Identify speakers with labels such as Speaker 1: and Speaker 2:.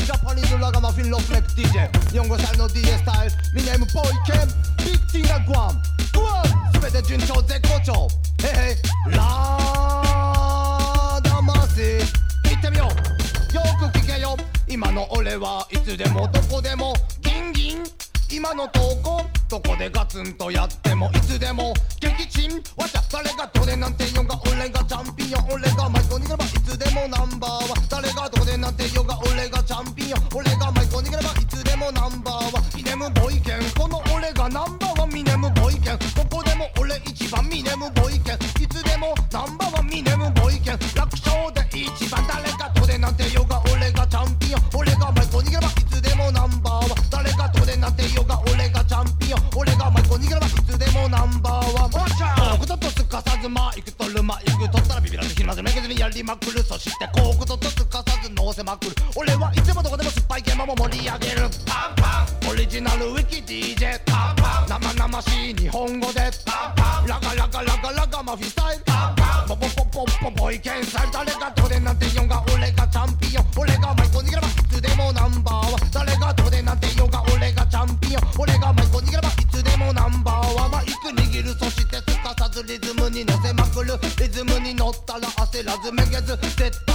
Speaker 1: ジャパニーズラガマフィンロックネック DJ 日本語スタイルの DJ スタイルミネームボーイケンビッティなグアム全て順調絶好調へへラダマシ行ってみようよく聞けよ今の俺はいつでもどこでもギンギン今の投稿どこでガツンとやってもいつでも撃沈わちゃ誰がどれなんて言おうが俺がチャンピオン俺がマイクを握ればいつでもナンバーワン誰がどれなんて言おうが俺がチャンピオン俺がマイクを握ればいつでもナンバーワンミネムボイケンこの俺がナンバーワンミネムボイケンどこでも俺一番ミネムボイケンいつでもナンバーワンミネムボイケン楽勝で一番誰がどれなんて言おうが俺がチャンピオン俺がマイクを握ればいつでもナンバーワン誰がどれなんて言おうが俺がチャンピオン俺がマイクを握ればいつでもナンバーワントークとすかさずマイク取るマイク取ったらビビらずひるまずめげずにやりまくるそしてコークとすかさず乗せまくる俺はいつもどこでも酸っぱいゲームも盛り上げるパンパンオリジナルウィキ DJ パンパン生々しい日本語でパンパンラガラガラガラガマフィスタイルパンパンポポポポポポイケンサイル誰がどれなんて言おうが俺がチャンピオン俺がマイクを握ればいつでもナンバーワン誰がどれなんて言おうが俺がチャンピオン俺がマイクを握ればいつでもナンバーワンマイク握るそしてすかさずリズムに乗せまくるリズムに乗ったら焦らずめげず絶